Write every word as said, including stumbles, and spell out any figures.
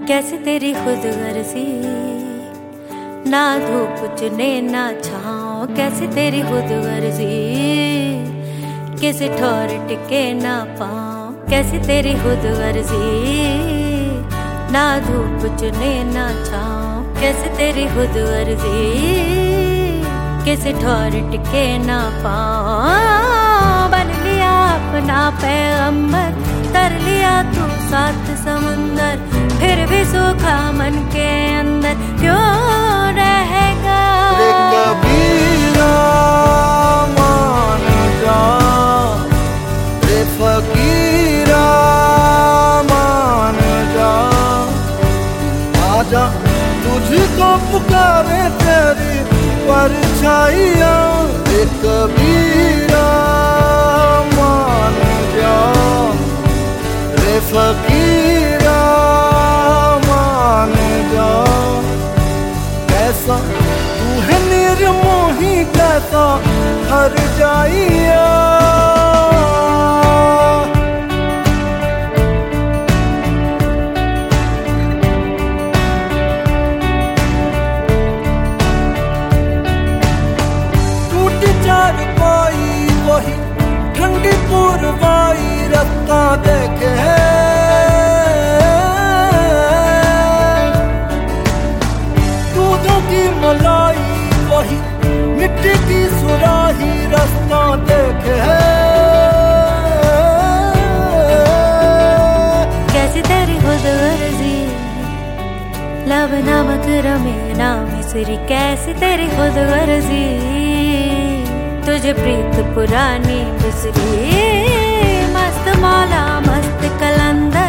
कैसे तेरी खुद गर्जी, ना धूप चुने ना छाँव। कैसे तेरी खुद गर्जी, किसी ठोर टिके ना पाँव। कैसे तेरी खुद गर्जी, ना धूप चुने ना छाँव। कैसे तेरी खुद गर्जी, किसी ठोर टिके ना पाँव। बन लिया अपना पैगंबर, तर लिया तू सात समंदर, फिर भी सूखा मन के अंदर क्यों रहेगा। रे कबीरा मान जा, रे फकीरा मान जा, आजा तुझको पुकारे तेरी परछाइयाँ। रे कबीरा मान जा, रे फकीरा मान जा। कैसा तू है निर्मोही, कैसा हर जाइया। वही ठंडी पुरवाई रास्ता देखे दूधों की मलाई, वही मिट्टी की सुराही रास्ता देखे। कैसी तेरी खुद गर्जी, लब नमक रमे ना मिसरी। कैसी तेरी खुद गर्जी, तुझे प्रीत पुरानी बिसरी। मस्त मौला मस्त कलंदर,